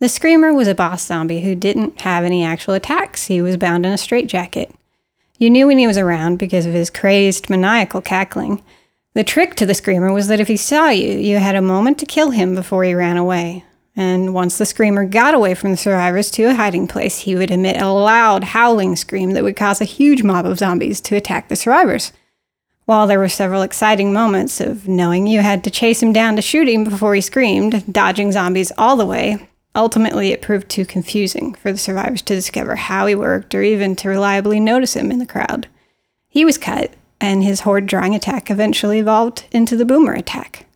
The Screamer was a boss zombie who didn't have any actual attacks. He was bound in a straitjacket. You knew when he was around because of his crazed, maniacal cackling. The trick to the Screamer was that if he saw you, you had a moment to kill him before he ran away. And once the Screamer got away from the survivors to a hiding place, he would emit a loud, howling scream that would cause a huge mob of zombies to attack the survivors. While there were several exciting moments of knowing you had to chase him down to shoot him before he screamed, dodging zombies all the way, ultimately it proved too confusing for the survivors to discover how he worked or even to reliably notice him in the crowd. He was cut, and his horde drawing attack eventually evolved into the Boomer attack.